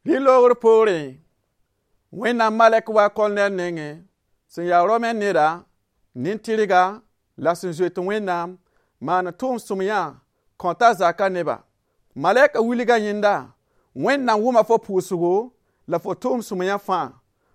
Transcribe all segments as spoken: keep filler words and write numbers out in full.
Di logr poore wẽnnaam malɛk wa Kornɛl nengẽ sẽn yaa Rome neda nin-tɩrga la sẽn zoet wẽnnaam maan tʋʋm sũm-yã kõta zaka neba. Malɛka wilga yẽnda wẽnnaam wʋma fo pʋʋsgo la fo tʋʋm sũm-yã fãa.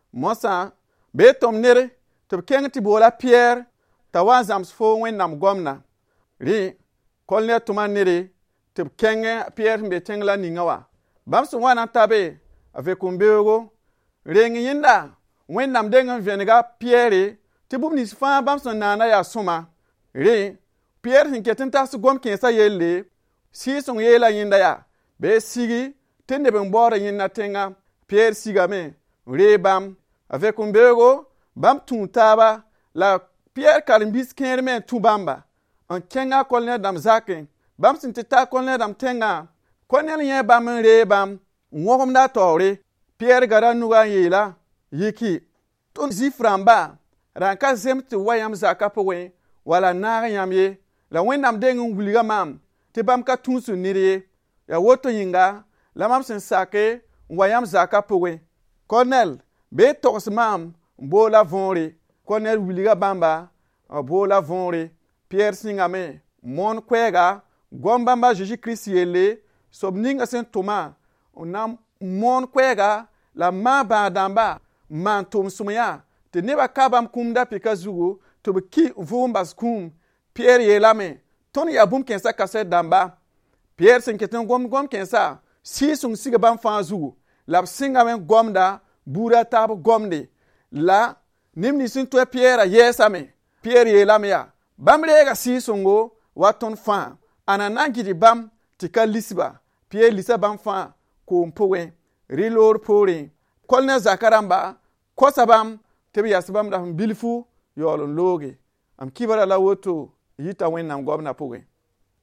Mosã bee tʋm ned tɩ b kẽng tɩ boola Piyɛr t'a wa n zãms fo wẽnnaam gomna. Rẽ Kornɛl tʋma nede tɩ b kẽng Piyɛr sẽn be tẽng la ninga wa. Bãmb sẽn wa na n tabe a vẽkũm-beoogo reng yẽnda wẽnnaam deng n vẽnega Piyɛre tɩ bũmb nins fãa bãmb sẽn naana yaa sõma. Rẽ Piyɛr sẽn ket n tags gom-kẽensã yelle Sɩɩg-sõng yeela yẽnda yaa bee sigi tɩ neb n baooda yẽnda tẽngã. Piyɛr sigame n ree bãmb. A vẽkũm-beoogo bãmb tũu taaba la Piyɛr karen-biis kẽer me n tũ bãmba n kẽnga Kornɛl dãmb zakẽ. Bãmb sẽn tɩ ta Kornɛl dãmb tẽngã Kornɛl yẽ bãmb n ree bãmb n wõgemd a taoore. Piyɛr gara nuga n yeela yiki tõnd Zɩɩf-rãmba rãn ka zems tɩ wa yãmb zakã pʋgẽ wala naag yãmb ye, la wẽnnaam deng n wilga maam tɩ bãmb ka tũusd ned ye. Ya woto yĩnga la mam sẽn sake n wa yãmb zakã pʋgẽ. Kornɛl bee togs maam n boola võore. Kornɛl wilga bãmba a boola võore. Piyɛr sɩngame n moon koɛɛga gom bãmba a Zeezi Kirist yelle sob ninga sẽn tʋma n na n moon koɛɛga la maa bãag-dãmba n maan tʋʋm sũm-yã tɩ nebã ka bãmb kũumdã pɩka zugu tɩ b ki n vʋʋg n bas kũum. Piyɛr yeelame tõnd yaa bũmb-kẽensã kaset dãmba. Piyɛr sẽn ket n gomd gom-kẽensã Sɩɩg-sõng siga bãmb fãa zugu la b sɩngame n gomda buudã a taab gomde la neb nins sẽn tõe Piyɛrã yɛɛsame. Piyɛr yeelame yaa bãmb reega Sɩɩg-sõngo wa tõnd fãa ana na n gɩd bãmb tɩ ka lisba. Piyɛr lisa bãmb fãa koom pʋgẽ. Rɩ loor poorẽ Kornɛl zakã rãmba kosa bãmb tɩ b yas bãmb rasem bilfu yaool n looge. M kibra la woto yita Wẽnnaam gomdã pʋgẽ.